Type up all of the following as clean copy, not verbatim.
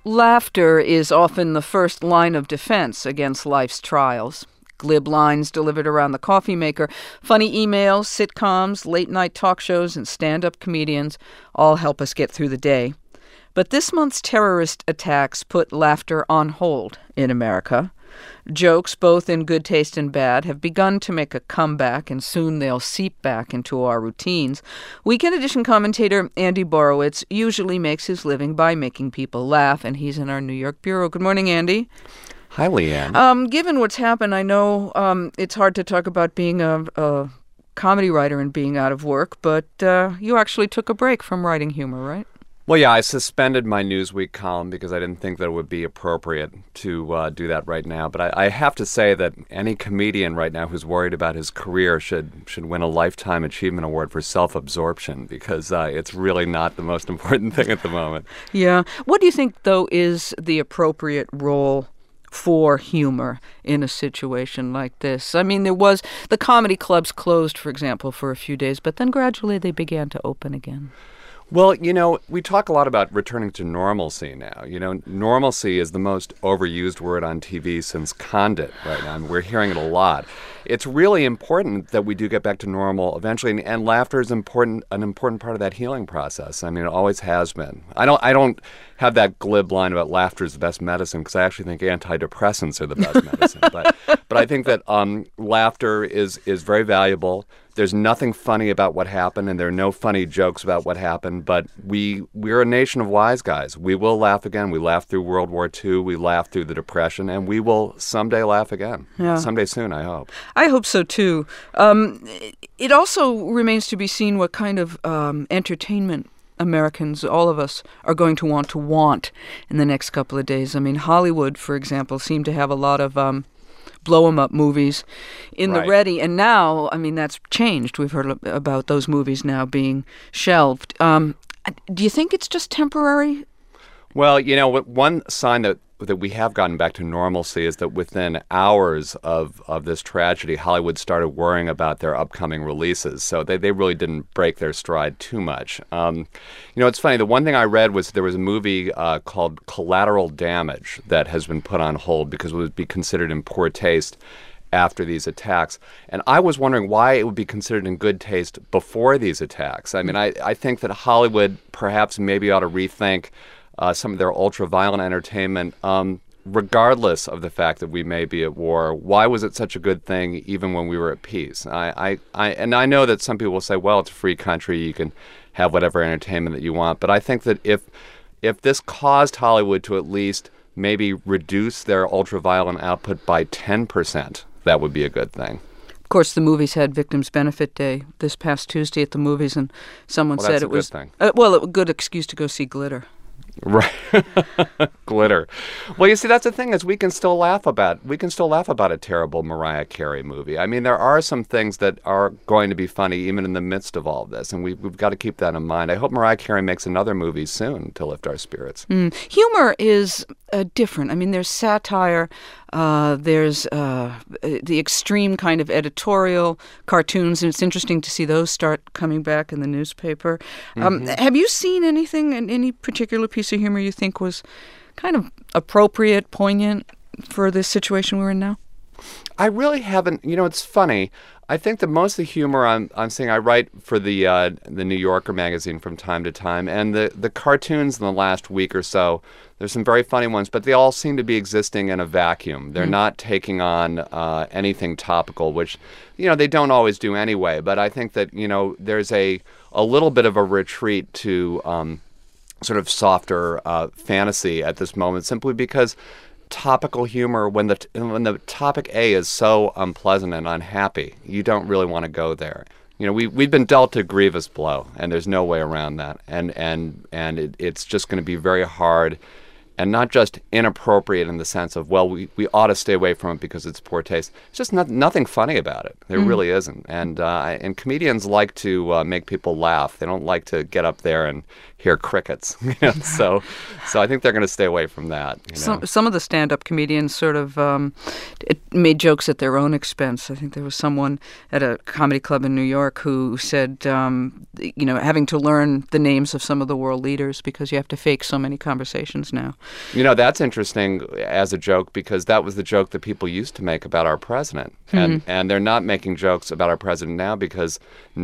Laughter is often the first line of defense against life's trials. Glib lines delivered around the coffee maker, funny emails, sitcoms, late-night talk shows, and stand-up comedians all help us get through the day. But this month's terrorist attacks put laughter on hold in America. Jokes, both in good taste and bad, have begun to make a comeback, and soon they'll seep back into our routines. Weekend Edition commentator Andy Borowitz usually makes his living by making people laugh, and he's in our New York bureau. Good morning, Andy. Hi, Leanne. Given what's happened, I know it's hard to talk about being a comedy writer and being out of work, but you actually took a break from writing humor, right? Well, yeah, I suspended my Newsweek column because I didn't think that it would be appropriate to do that right now. But I have to say that any comedian right now who's worried about his career should win a Lifetime Achievement Award for self-absorption, because it's really not the most important thing at the moment. Yeah. What do you think, though, is the appropriate role for humor in a situation like this? I mean, the comedy clubs closed, for example, for a few days, but then gradually they began to open again. Well, we talk a lot about returning to normalcy now. Normalcy is the most overused word on TV since Condit right now, and we're hearing it a lot. It's really important that we do get back to normal eventually, and laughter is an important part of that healing process. I mean, it always has been. I don't have that glib line about laughter is the best medicine, because I actually think antidepressants are the best medicine. But I think that laughter is very valuable. There's nothing funny about what happened, and there are no funny jokes about what happened, but we're a nation of wise guys. We will laugh again. We laughed through World War II. We laughed through the Depression, and we will someday laugh again. Yeah. Someday soon, I hope. I hope so, too. It also remains to be seen what kind of entertainment Americans, all of us, are going to want in the next couple of days. I mean, Hollywood, for example, seemed to have a lot of blow-em-up movies in the ready. And now, I mean, that's changed. We've heard about those movies now being shelved. Do you think it's just temporary? Well, one sign that we have gotten back to normalcy is that within hours of this tragedy, Hollywood started worrying about their upcoming releases. So they really didn't break their stride too much. It's funny. The one thing I read was there was a movie called Collateral Damage that has been put on hold because it would be considered in poor taste after these attacks. And I was wondering why it would be considered in good taste before these attacks. I mean, I think that Hollywood perhaps maybe ought to rethink some of their ultra-violent entertainment, regardless of the fact that we may be at war. Why was it such a good thing even when we were at peace? I know that some people will say, well, it's a free country, you can have whatever entertainment that you want. But I think that if this caused Hollywood to at least maybe reduce their ultra-violent output by 10%, that would be a good thing. Of course, the movies had Victims' Benefit Day this past Tuesday at the movies, and someone said it was a good excuse to go see Glitter. Right. Glitter. Well, you see, that's the thing is we can still laugh about a terrible Mariah Carey movie. I mean, there are some things that are going to be funny even in the midst of all of this, and we've got to keep that in mind. I hope Mariah Carey makes another movie soon to lift our spirits. Humor is different. I mean, there's satire, there's the extreme kind of editorial cartoons, and it's interesting to see those start coming back in the newspaper. Have you seen anything in any particular piece of humor you think was kind of appropriate, poignant for this situation we're in now? I really haven't. It's funny. I think that most of the humor I'm seeing, I write for the New Yorker magazine from time to time, and the cartoons in the last week or so, there's some very funny ones, but they all seem to be existing in a vacuum. They're not taking on anything topical, which, they don't always do anyway. But I think that, there's a little bit of a retreat to sort of softer fantasy at this moment, simply because topical humor, when the topic A is so unpleasant and unhappy, you don't really want to go there. We've been dealt a grievous blow, and there's no way around that. And it's just going to be very hard, and not just inappropriate in the sense of, well, we ought to stay away from it because it's poor taste. It's just nothing funny about it. There really isn't. And comedians like to make people laugh. They don't like to get up there and hear crickets. So I think they're going to stay away from that. Some of the stand-up comedians sort of made jokes at their own expense. I think there was someone at a comedy club in New York who said, having to learn the names of some of the world leaders because you have to fake so many conversations now. That's interesting as a joke because that was the joke that people used to make about our president. And they're not making jokes about our president now because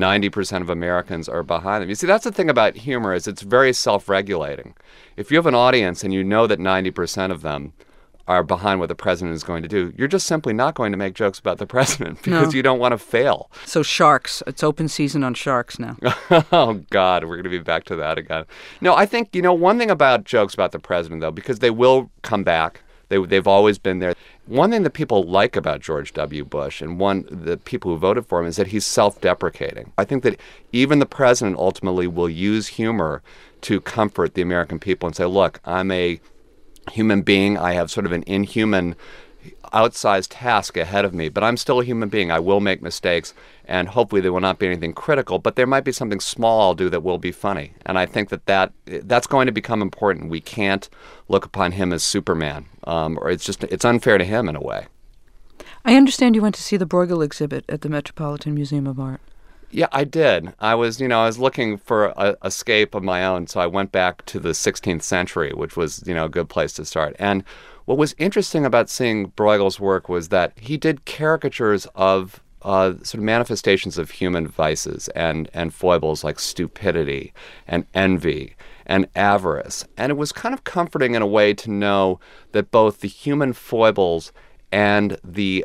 90% of Americans are behind him. You see, that's the thing about humor is it's very self-regulating. If you have an audience and you know that 90% of them are behind what the president is going to do, you're just simply not going to make jokes about the president because you don't want to fail. So Sharks, it's open season on Sharks now. Oh, God, we're going to be back to that again. No, I think, one thing about jokes about the president, though, because they will come back. They've always been there. One thing that people like about George W. Bush and the people who voted for him is that he's self-deprecating. I think that even the president ultimately will use humor to comfort the American people and say, look, I'm a human being. I have sort of an inhuman, outsized task ahead of me, but I'm still a human being. I will make mistakes, and hopefully there will not be anything critical, but there might be something small I'll do that will be funny. And I think that's going to become important. We can't look upon him as Superman, or it's unfair to him in a way. I understand you went to see the Bruegel exhibit at the Metropolitan Museum of Art. Yeah, I did. I was looking for a escape of my own, so I went back to the 16th century, which was, a good place to start. And what was interesting about seeing Bruegel's work was that he did caricatures of sort of manifestations of human vices and foibles like stupidity and envy and avarice. And it was kind of comforting in a way to know that both the human foibles and the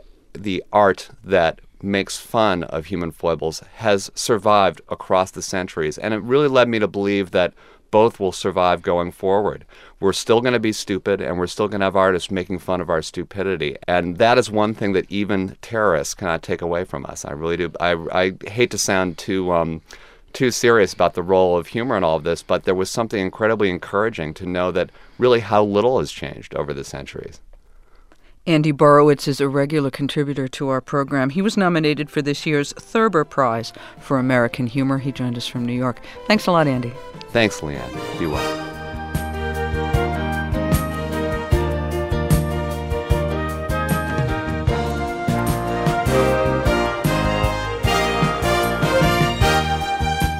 art that makes fun of human foibles has survived across the centuries. And it really led me to believe that both will survive going forward. We're still going to be stupid, and we're still going to have artists making fun of our stupidity. And that is one thing that even terrorists cannot take away from us. I really do. I hate to sound too serious about the role of humor in all of this, but there was something incredibly encouraging to know that really how little has changed over the centuries. Andy Borowitz is a regular contributor to our program. He was nominated for this year's Thurber Prize for American Humor. He joined us from New York. Thanks a lot, Andy. Thanks, Leanne. Be well.